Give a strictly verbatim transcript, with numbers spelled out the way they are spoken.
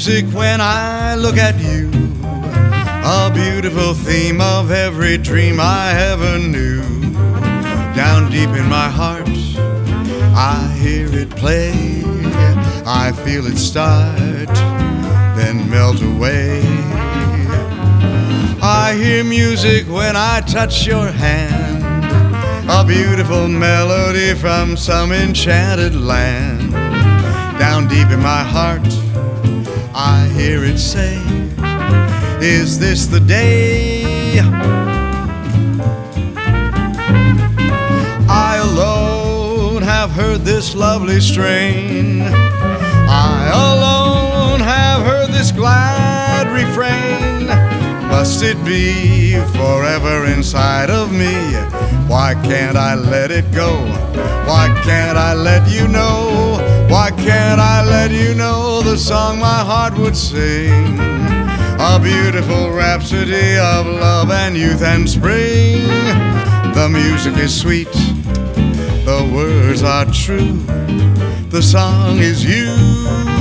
music when I look at you, a beautiful theme of every dream I ever knew. Down deep in my heart, I hear it play. I feel it start, then melt away. I hear music when I touch your hand, a beautiful melody from some enchanted land. Down deep in my heart, I hear it say, is this the day? I alone have heard this lovely strain. I alone have heard this glad refrain. Must it be forever inside of me? Why can't I let it go? Why can't I let you know? Why can't I let you know the song my heart would sing? A beautiful rhapsody of love and youth and spring. The music is sweet, the words are true, the song is you.